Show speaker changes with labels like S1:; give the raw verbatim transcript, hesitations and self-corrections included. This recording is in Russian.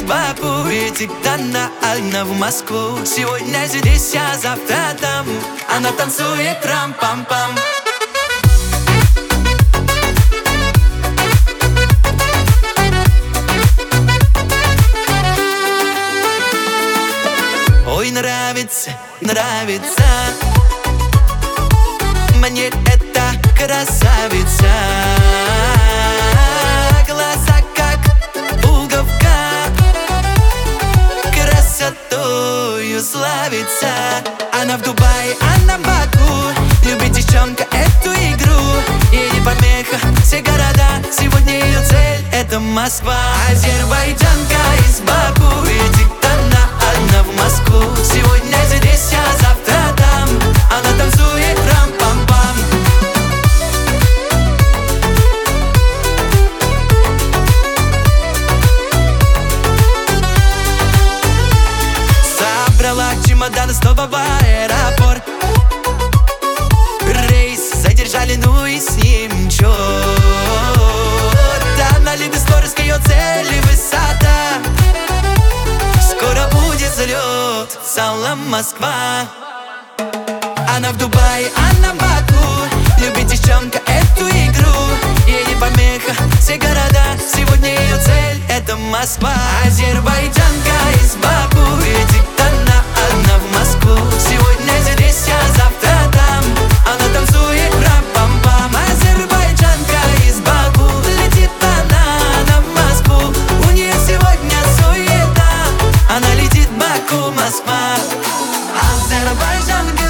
S1: из Баку, летит она в Москву. Сегодня здесь, а завтра там. Она танцует трам-пам-пам. Ой, нравится, нравится мне эта красавица. Глаза как пуговка, красотою славится. Она в Дубае, она в Баку, любит девчонка эту игру. Ей не помеха все города, сегодня ее цель — это Москва. Азербайджанка из Баку, летит она одна в Москву. Сегодня здесь, а завтра там. Она танцует рам-пам-пам. Собрала чемодан снова в аэропорт. Рейс задержали, ну и с ним черт. Она любит скорость, ее цель и высота. Скоро будет взлет, салам, Москва. Она в Дубае, она в Баку, любит девчонка эту игру. Ей не помеха все города, сегодня ее цель — это Москва. Азербайджанка из Баку, летит она одна в Москву. Сегодня здесь, а завтра там. Она танцует рам-пам-пам. Азербайджанка из Баку, летит она, она в Москву. У нее сегодня суета. Она летит в Баку, Москва. Азербайджанка.